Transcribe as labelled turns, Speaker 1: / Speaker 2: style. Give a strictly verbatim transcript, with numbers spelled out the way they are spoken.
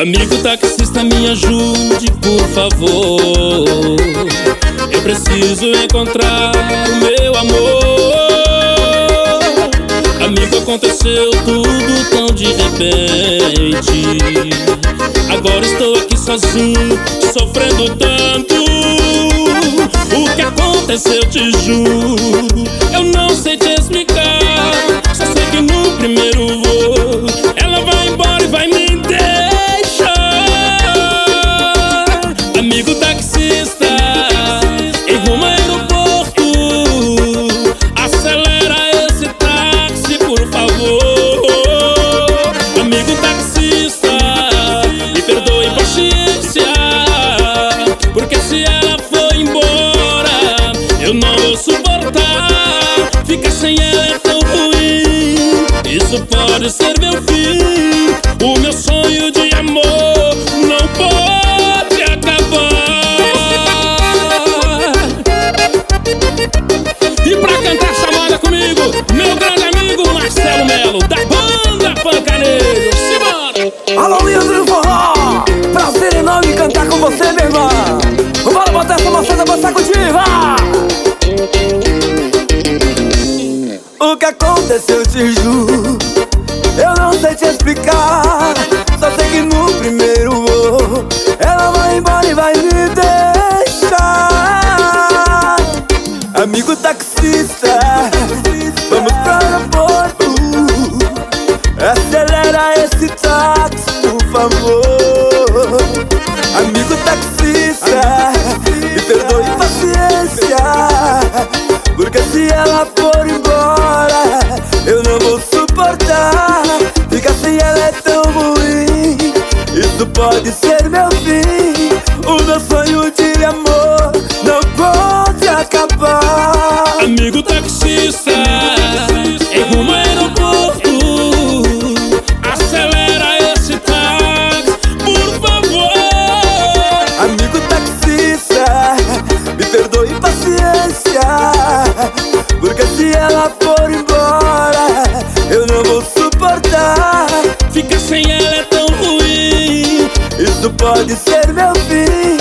Speaker 1: Amigo taxista, me ajude, por favor. Eu preciso encontrar o meu amor. Amigo, aconteceu tudo tão de repente. Agora estou aqui sozinho, sofrendo tanto. O que aconteceu, te juro, eu não sei te explicar. Só sei que no primeiro voo ela vai embora e vai me deixar. Amigo taxista, em rumo ao aeroporto, acelera esse táxi, por favor. Amigo taxista, me perdoe, paciência, porque se ela for embora eu não vou suportar. Ficar sem ela é tão ruim, isso pode ser meu fim. O meu sonho de amor não pode acabar. E pra cantar essa moda comigo, meu grande amigo Marcelo Melo, da banda Pancaneiro. Simbora!
Speaker 2: Alô, Leandro Forró, prazer enorme cantar com você, meu irmão. Bora botar essa moçada pra sacudir, vá! O que aconteceu, te juro, eu não sei te explicar. Só sei que no primeiro voo ela vai embora e vai me deixar. Amigo taxista, vamos pro aeroporto, acelera esse táxi, por favor. Amigo taxista, me perdoe, paciência, porque se ela for embora eu não vou suportar. Ficar sem ela é tão ruim, isso pode ser meu fim. O meu sonho de amor não pode acabar.
Speaker 1: Amigo taxista, em rumo ao aeroporto, acelera esse táxi, por favor.
Speaker 2: Amigo taxista, me perdoe, paciência, porque se ela for embora eu não vou suportar.
Speaker 1: Ficar sem ela é tão ruim,
Speaker 2: isso pode ser meu fim.